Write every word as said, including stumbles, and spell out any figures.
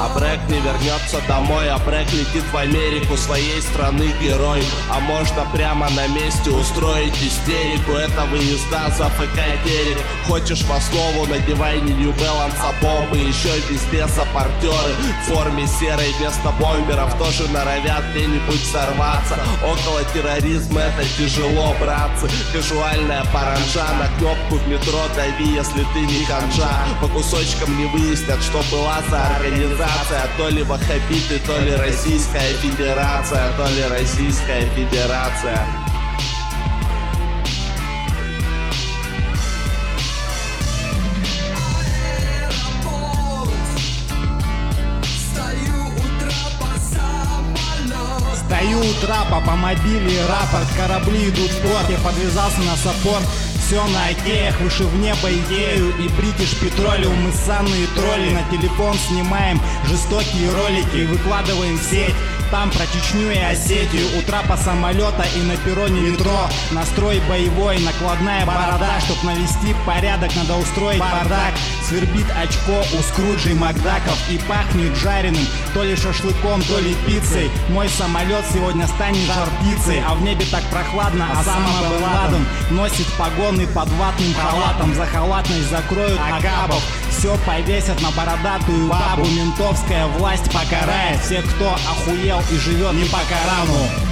А Брэк не вернется домой, а Брэк летит в Америку, своей страны герой. А можно прямо на месте устроить истерику. Это выезда за ФК Терек. Хочешь по слову, надевай не New Balance, а бомбы. Еще везде саппортеры в форме серой вместо бомберов тоже норовят где-нибудь сорваться. Около терроризма это тяжело, братцы. Казуальная паранжа, на кнопку в метро дави, если ты не ханжа. По кусочкам не выяснят, что была за организация. То ли ваххабиты, то ли Российская Федерация, то ли Российская Федерация. Стою у трапа, по мобиле рапорт, корабли идут в порт, я подвязался на саппорт. Все на океях, выше в небо идею и British Petroleum. Мы ссанные тролли, на телефон снимаем жестокие ролики и выкладываем в сеть. Там про Чечню и Осетию, у трапа самолета и на перроне метро. Настрой боевой, накладная борода. Чтоб навести порядок, надо устроить бардак. Свербит очко у Скруджей Макдаков и пахнет жареным, то ли шашлыком, то ли пиццей. Мой самолет сегодня станет жар-птицей, а в небе так прохладно, а сам Бен Ладен носит погоны под ватным халатом. За халатность закроют агабов, все повесят на бородатую бабу. Ментовская власть покарает всех, кто охуел и живет не по Корану.